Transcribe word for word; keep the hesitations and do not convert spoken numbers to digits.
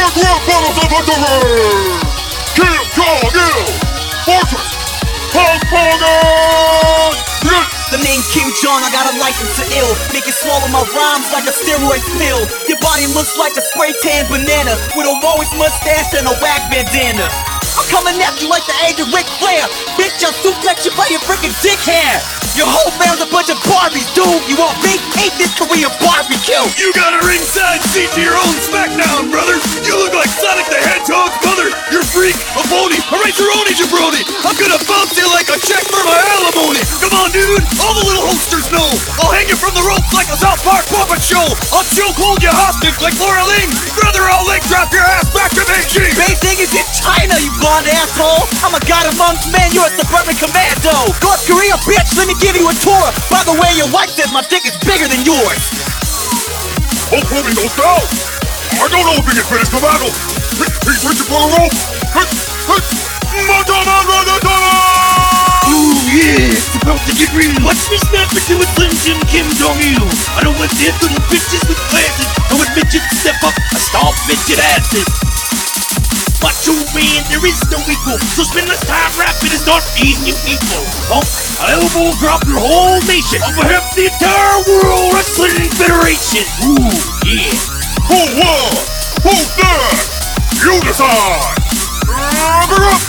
Grand Battles of Underworld! Kim Jong-il! Fortress! Hulk Hogan! The name Kim Jong, I got a license to ill. Make it swallow my rhymes like a steroid pill. Your body looks like a spray tan banana with a Lois mustache and a whack bandana. I'm coming at you like the age of Ric Flair. Bitch, I'll suplex you by your freaking dick hair. Your whole family's a bunch of Barbies, dude. You want me? Ain't this Korean barbecue? You got a ringside seat to your own SmackDown, brother. You look like Sonic the Hedgehog's mother. You're a freak, a phony, a Razoroni jabroni. I'm gonna bounce you like a check for my alimony. Come on, dude. All the little hosters know. I'll hang you from the ropes like a South Park puppet show. I'll choke hold you hostage like Laura Ling. Brother, I'll leg drop your ass back to Beijing. Beijing is in China, you blonde asshole. I'm a god amongst men, you're a suburban commando. North Korea, bitch, let me give you a tour. By the way, your wife says my dick is bigger than yours. Hulk Hogan goes down! I don't know if he can finish the battle! He, he's reaching for the rope! Hit, hit, Madonna Radadonna! Ooh, yeah, it's about to get real. Watch me snap into a Slim Jim Kim Jong-il. I don't want dead little bitches with glasses. I want midgets to step up, I stomp midget asses. Macho man, there is no equal. So spend less time rapping and start feeding you people. Oh, I'll elbow drop your whole nation on behalf of the entire World Wrestling Federation. Ooh, yeah. Who won? Who's next? You decide! Wrap her up!